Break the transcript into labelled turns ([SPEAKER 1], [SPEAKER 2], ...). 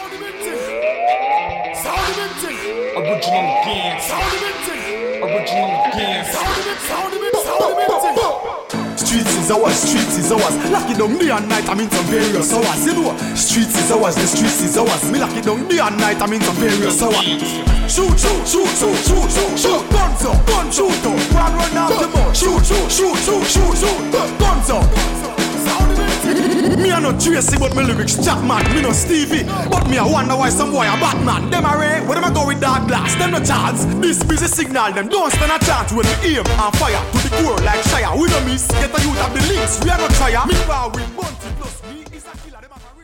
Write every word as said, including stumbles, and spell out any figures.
[SPEAKER 1] Sound the big thing. Sound the big thing. Original gang. Sound the big thing. Original gang. Sound the big, sound the big, sound the big thing.
[SPEAKER 2] Streets is ours, streets is ours. Lock it down day and night, I'm in some various hours. You know, streets is ours, the streets is ours. Me lock it down day and night, I'm in some various hours. Shoot, shoot, shoot, shoot, shoot, shoot, shoot. Guns up, gun shoot up. Run, run out the mouth. Shoot, shoot, shoot, shoot, shoot, shoot. Guns up. Me a no Tracy, but my lyrics Jackman. Me no Stevie, but me a wonder why some boy a Batman. Them a ray, where them a go with dark glass. Them no chance. This busy signal, them don't stand a chance. When we aim and fire to the core like Shire. We no miss, get a youth of the links. We a no try. Me power with bunch.